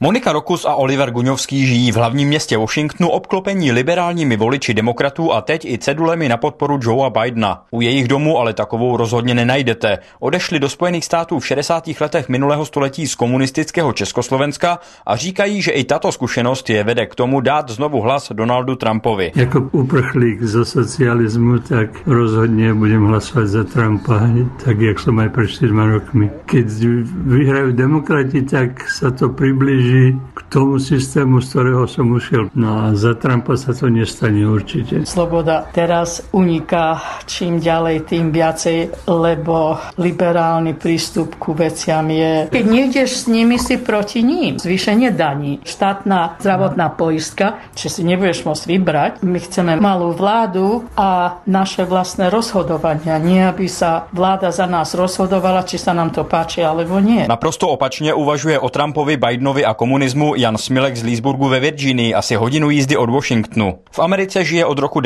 Monika Rokus a Oliver Guňovský žijí v hlavním městě Washingtonu obklopení liberálními voliči demokratů a teď i cedulemi na podporu Joea Bidena. U jejich domu ale takovou rozhodně nenajdete. Odešli do Spojených států v 60. letech minulého století z komunistického Československa a říkají, že i tato zkušenost je vede k tomu dát znovu hlas Donaldu Trumpovi. Jako uprchlík zo socializmu, tak rozhodně budem hlasovat za Trumpa, tak jak som aj pred 4 rokmi. Keď vyhrajú demokrati, tak sa to priblíži k tomu systému, z ktorého som ušiel. No a za Trumpa sa to nestane určite. Sloboda teraz uniká čím ďalej, tým viacej, lebo liberálny prístup ku veciam je... Keď nejdeš s nimi, si proti ním. Zvýšenie daní, štátna zdravotná poistka, či si nebudeš môcť vybrať. My chceme malú vládu a naše vlastné rozhodovania. Nie, aby sa vláda za nás rozhodovala, či sa nám to páči, alebo nie. Naprosto opačně uvažuje o Trumpovi, Bidenovi a komunismu Jan Smilek z Leesburgu ve Virginii, asi hodinu jízdy od Washingtonu. V Americe žije od roku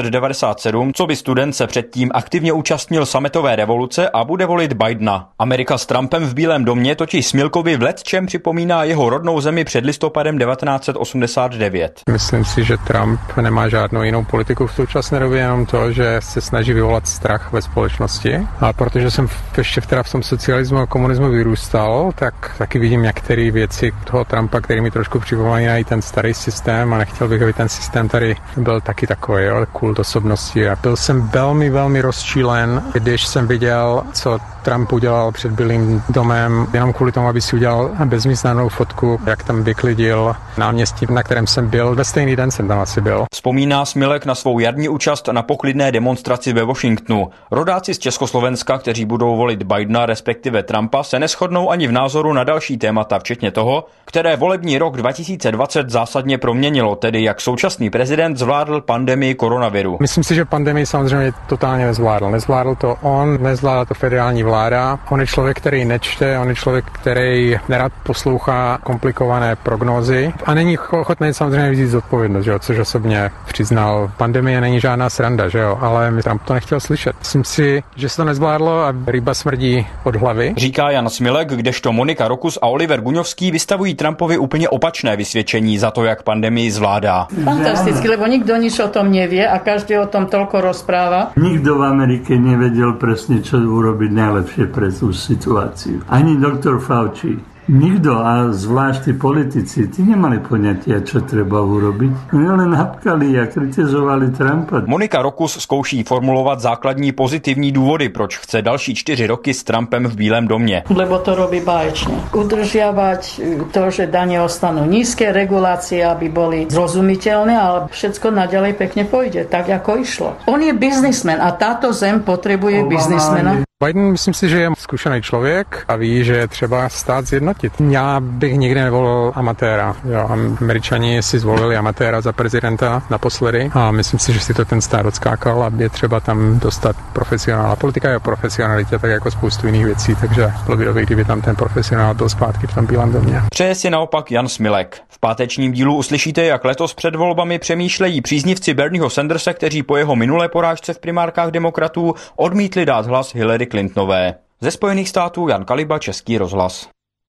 1997, co by student se předtím aktivně účastnil sametové revoluce a bude volit Bidena. Amerika s Trumpem v Bílém domě totiž Smilkovi v lecčem připomíná jeho rodnou zemi před listopadem 1989. Myslím si, že Trump nemá žádnou jinou politiku v současné době, jenom to, že se snaží vyvolat strach ve společnosti. A protože jsem ještě v tom socialismu a komunismu vyrůstal, tak taky vidím některé věci toho Trumpa, který mi trošku připomínají ten starý systém a nechtěl bych, aby ten systém tady byl taky takový, kult osobnosti. A byl jsem velmi, velmi rozčílen, když jsem viděl, co Trump udělal před Bílým domem, jenom kvůli tomu, aby si udělal bezvýznamnou fotku, jak tam vyklidil náměstí, na kterém jsem byl. Ve stejný den jsem tam asi byl. Vzpomíná Smilek na svou jarní účast na poklidné demonstraci ve Washingtonu. Rodáci z Československa, kteří budou volit Bidena, respektive Trumpa, se neshodnou ani v názoru na další témata, včetně toho, které volební rok 2020 zásadně proměnilo, tedy jak současný prezident zvládl pandemii koronaviru. Myslím si, že pandemii samozřejmě totálně nezvládl. Nezvládl to on, nezvládla to federální vláda. On je člověk, který nečte, on je člověk, který nerad poslouchá komplikované prognózy a není ochotný samozřejmě vzít zodpovědnost, že jo, což osobně přiznal. Pandemie není žádná sranda, že jo, ale Trump to nechtěl slyšet. Myslím si, že se to nezvládlo a ryba smrdí od hlavy. Říká Jan Smilek, kdežto Monika Rokus a Oliver Guňovský vystavují Trumpovi úplně opačné vysvědčení za to, jak pandemii zvládá. Fantasticky, lebo nikto nič o tom nevie a každý o tom toľko rozpráva. Nikto v Amerike nevedel presne, čo urobiť najlepšie pre tú situáciu. Ani doktor Fauci. Nikto, a zvlášť tí politici, tí nemali poňatia, čo treba urobiť. Oni len hapkali a kritizovali Trumpa. Monika Rokus zkouší formulovat základní pozitivní důvody, proč chce další 4 roky s Trumpem v Bílém domě. Lebo to robí báječne. Udržiavať to, že dane ostanú nízke, regulácie, aby boli zrozumiteľné, ale všetko naďalej pekne pôjde, tak ako išlo. On je biznismen a táto zem potrebuje biznismena. Biden, myslím si, že je zkušený člověk a ví, že je třeba stát zjednotit. Já bych nikdy nevolil amatéra. Jo, Američani si zvolili amatéra za prezidenta naposledy a myslím si, že si to ten stát odskákal a je třeba tam dostat profesionála. Politika je o profesionalitě, tak jako spoustu jiných věcí, takže bylo by dobré, kdyby tam ten profesionál byl zpátky v tom Bílém domě. Přeje si naopak Jan Smilek. V pátečním dílu uslyšíte, jak letos před volbami přemýšlejí příznivci Bernieho Sandersa, kteří po jeho minulé porážce v primárkách demokratů odmítli dát hlas Hillary Clintonové. Ze Spojených států Jan Kaliba, Český rozhlas.